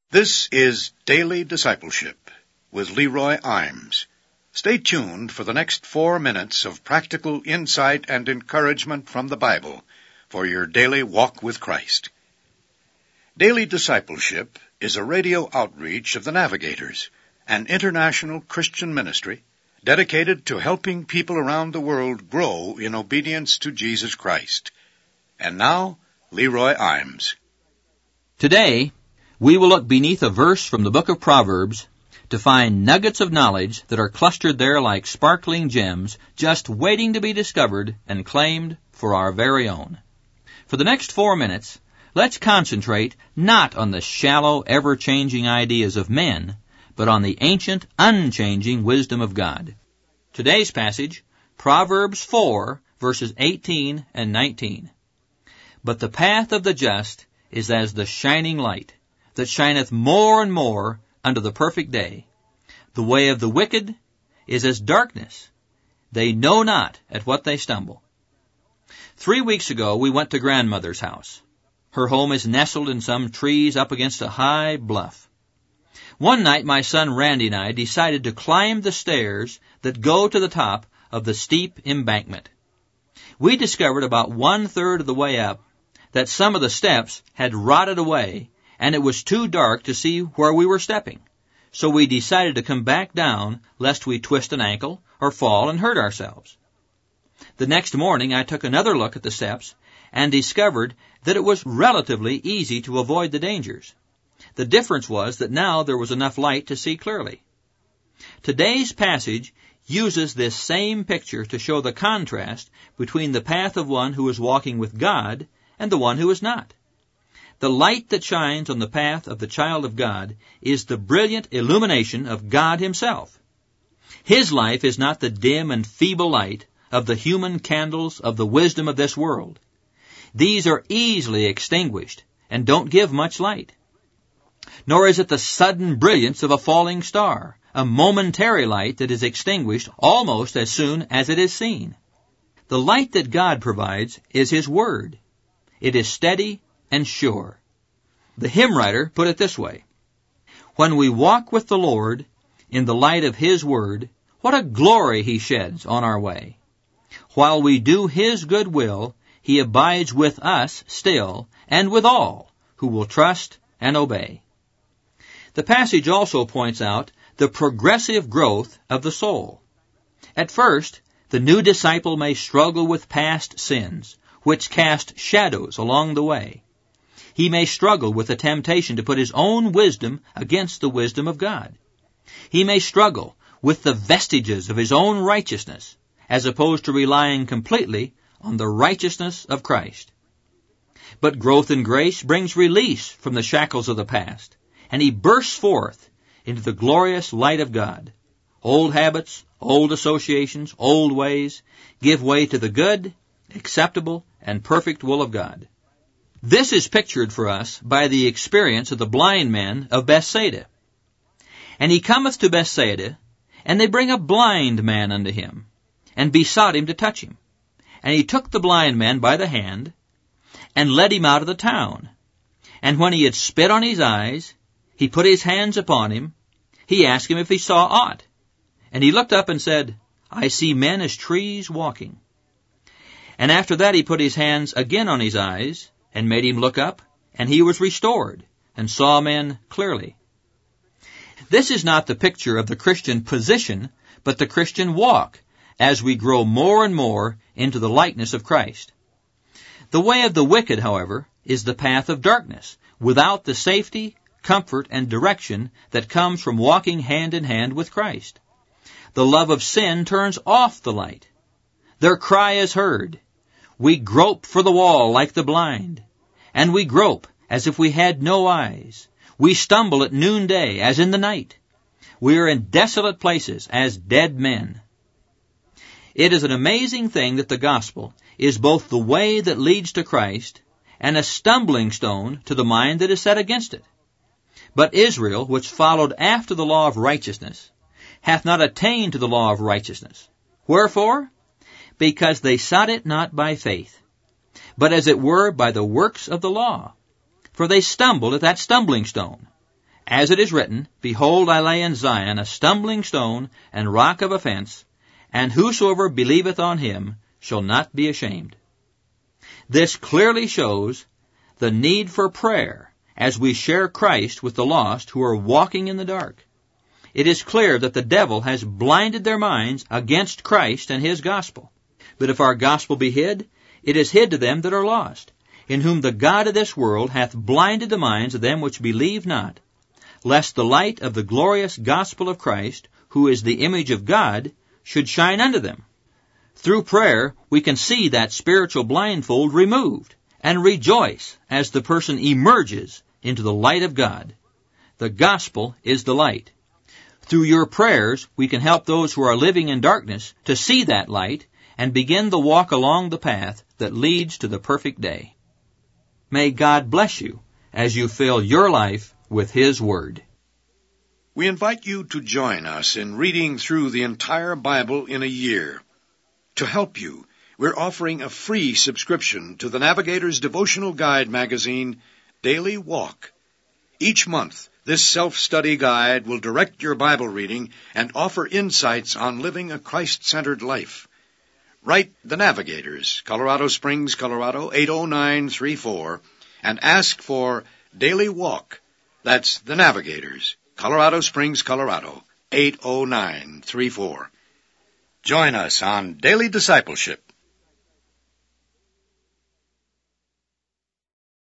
This is Daily Discipleship with Leroy Imes. Stay tuned for the next 4 minutes of practical insight and encouragement from the Bible for your daily walk with Christ. Daily Discipleship is a radio outreach of the Navigators, an international Christian ministry dedicated to helping people around the world grow in obedience to Jesus Christ. And now, Leroy Imes. Today, we will look beneath a verse from the book of Proverbs to find nuggets of knowledge that are clustered there like sparkling gems, just waiting to be discovered and claimed for our very own. For the next 4 minutes, let's concentrate not on the shallow, ever-changing ideas of men, but on the ancient, unchanging wisdom of God. Today's passage, Proverbs 4, verses 18 and 19. But the path of the just is as the shining light, that shineth more and more unto the perfect day. The way of the wicked is as darkness. They know not at what they stumble. 3 weeks ago, we went to grandmother's house. Her home is nestled in some trees up against a high bluff. One night, my son Randy and I decided to climb the stairs that go to the top of the steep embankment. We discovered about 1/3 of the way up that some of the steps had rotted away, and it was too dark to see where we were stepping. So we decided to come back down lest we twist an ankle or fall and hurt ourselves. The next morning I took another look at the steps and discovered that it was relatively easy to avoid the dangers. The difference was that now there was enough light to see clearly. Today's passage uses this same picture to show the contrast between the path of one who is walking with God and the one who is not. The light that shines on the path of the child of God is the brilliant illumination of God Himself. His life is not the dim and feeble light of the human candles of the wisdom of this world. These are easily extinguished and don't give much light. Nor is it the sudden brilliance of a falling star, a momentary light that is extinguished almost as soon as it is seen. The light that God provides is His Word. It is steady and sure. The hymn writer put it this way: when we walk with the Lord in the light of His Word, what a glory He sheds on our way. While we do His good will, He abides with us still, and with all who will trust and obey. The passage also points out the progressive growth of the soul. At first, the new disciple may struggle with past sins, which cast shadows along the way. He may struggle with the temptation to put his own wisdom against the wisdom of God. He may struggle with the vestiges of his own righteousness, as opposed to relying completely on the righteousness of Christ. But growth in grace brings release from the shackles of the past, and he bursts forth into the glorious light of God. Old habits, old associations, old ways give way to the good, acceptable, and perfect will of God. This is pictured for us by the experience of the blind men of Bethsaida. And he cometh to Bethsaida, and they bring a blind man unto him, and besought him to touch him. And he took the blind man by the hand, and led him out of the town. And when he had spit on his eyes, he put his hands upon him. He asked him if he saw aught. And he looked up and said, I see men as trees walking. And after that he put his hands again on his eyes, and made him look up, and he was restored, and saw men clearly. This is not the picture of the Christian position, but the Christian walk, as we grow more and more into the likeness of Christ. The way of the wicked, however, is the path of darkness, without the safety, comfort, and direction that comes from walking hand in hand with Christ. The love of sin turns off the light. Their cry is heard. We grope for the wall like the blind, and we grope as if we had no eyes. We stumble at noonday as in the night. We are in desolate places as dead men. It is an amazing thing that the gospel is both the way that leads to Christ and a stumbling stone to the mind that is set against it. But Israel, which followed after the law of righteousness, hath not attained to the law of righteousness. Wherefore? Because they sought it not by faith, but as it were by the works of the law. For they stumbled at that stumbling stone. As it is written, Behold, I lay in Zion a stumbling stone and rock of offense, and whosoever believeth on him shall not be ashamed. This clearly shows the need for prayer as we share Christ with the lost who are walking in the dark. It is clear that the devil has blinded their minds against Christ and his gospel. But if our gospel be hid, it is hid to them that are lost, in whom the God of this world hath blinded the minds of them which believe not, lest the light of the glorious gospel of Christ, who is the image of God, should shine unto them. Through prayer, we can see that spiritual blindfold removed, and rejoice as the person emerges into the light of God. The gospel is the light. Through your prayers, we can help those who are living in darkness to see that light and begin the walk along the path that leads to the perfect day. May God bless you as you fill your life with His Word. We invite you to join us in reading through the entire Bible in a year. To help you, we're offering a free subscription to the Navigator's devotional guide magazine, Daily Walk. Each month, this self-study guide will direct your Bible reading and offer insights on living a Christ-centered life. Write The Navigators, Colorado Springs, Colorado, 80934, and ask for Daily Walk. That's The Navigators, Colorado Springs, Colorado, 80934. Join us on Daily Discipleship